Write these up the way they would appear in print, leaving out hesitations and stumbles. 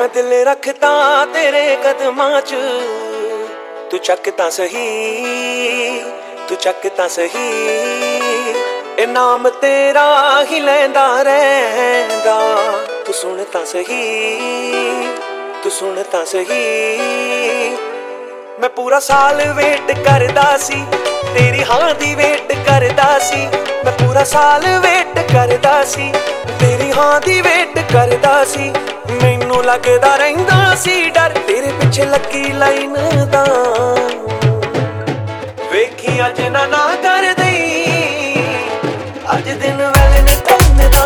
मैं दिल रखता तेरे कदमां च, तू चक तां सही, तू चक तां सही। ए नाम तेरा ही लैंदा रहिंदा, तू सुन तां सही, तू सुन तां सही। मैं पूरा साल वेट करदा सी, तेरी हां दी वेट करदा सी। मैं पूरा साल वेट करदा सी, तेरी हां दी वेट करदा सी। मैनू लगदा रहिंदा सी डर, तेरे पिछे लगी लाइन दा। वेखी अज ना कर दई, अज दिन वैलेंटाइन दा।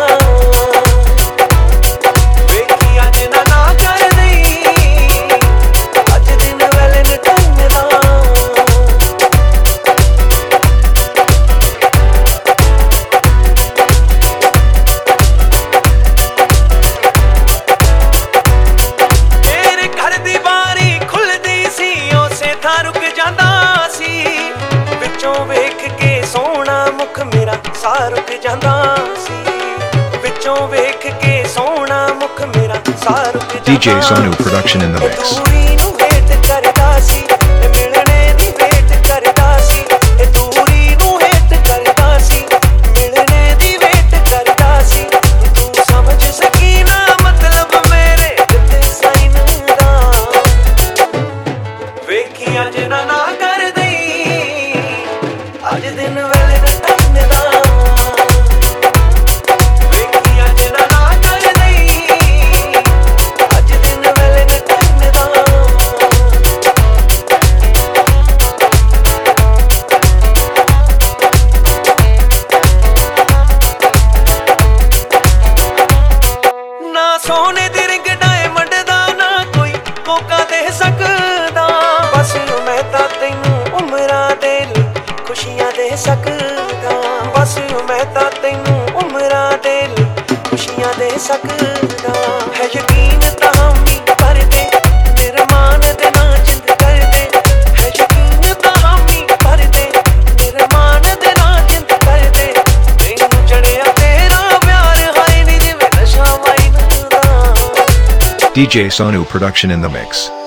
वेखी अज ना कर दई, अज दिन वैलेंटाइन दा। तेरे घर दी बारी खुलदी सी, उसे थां रुक जांदा सी। विचों वेख के सोहना मुख मेरा सा रुक जांदा सी। विचों वेख के सोहना मुख मेरा सा रुक जांदा। DJ Sonu production in the mix. दूरी नूं हेट करदा सी, मिलने दी वेट करदा सी। दूरी नूं हेट करदा सी, मिलने दी वेट करदा सी। तू समझ सकी ना मतलब मेरे दिल साइन दा। वेखी अज ना कर दई, अज दिन वैलेंटाइन दा। वेखी अज ना कर दई, अज दिन वैलेंटाइन दा। ना सोने दी रिंग डायमंड दा, ना कोई कोका दे सकदा। बस मैं तां तैनू उमरां दे लई खुशियां दे सकदा। बस मैं तां तैनू उमरां दे लई खुशियां दे सकदा। है यकीन तां भी कर दे, निरमान दे ना जिंद कर दे। है यकीन तां भी कर दे, निरमान दे ना जिंद कर दे। तैनू चढ़िया तेरा प्यार, हाय नी जिवें नशा वाइन दा। DJ Sonu production in the mix.